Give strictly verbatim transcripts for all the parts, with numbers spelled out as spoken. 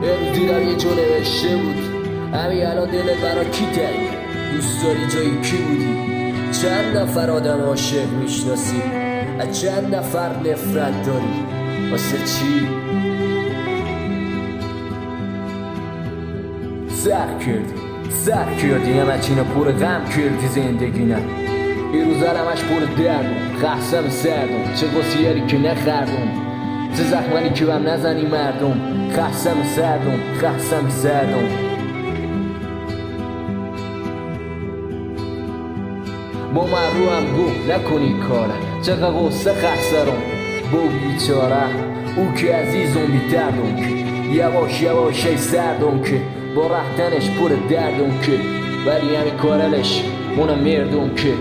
امروز دیدم یه جو نوشته بود همین الان دلت برا کی تنگه؟ دوست داری جایی کی بودی؟ چند نفر آدم عاشق میشناسی؟ از چند نفر نفرت داری؟ واسه چی؟ سخت کردی سخت کردی همه چینه پر غم کردی زندگی نه این روزا همش پر دردم خستم سردم چه قصیری که نخردم چه زخمانی که بهم نزنی مردم خستم سردم خستم سردم با من رو هم گفت نکنی کاره چقدر قصه خسترم با بیچاره او که عزیزم بیدردم که یواش یواش ای سردم که با رفتنش پر دردم که ولی همین کارلش اونم مردم که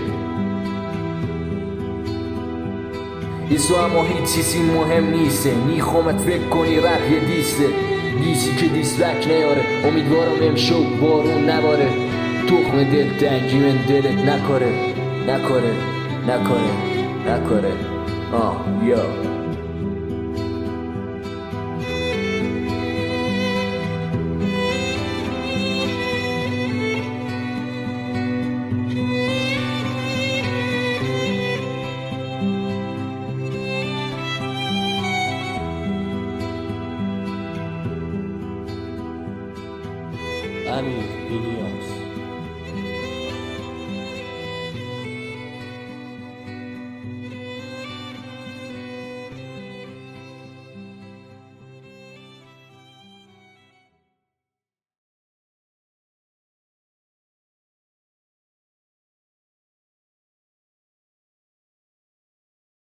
ایسو اما هیچ چیزی مهم نیسته نیخوامت فکر کنی رپ یه دیسته دیسی که دیسلک نیاره امیدوارم امشو بارون نباره تخم دل تنگی من دلت نکاره نکاره نکاره نکاره آه یا امیر بینیاز